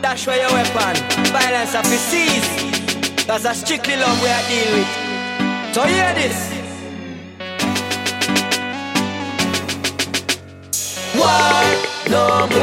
Dash where your weapon. Violence of the seas. That's a strictly love we are dealing with. So hear this. War, no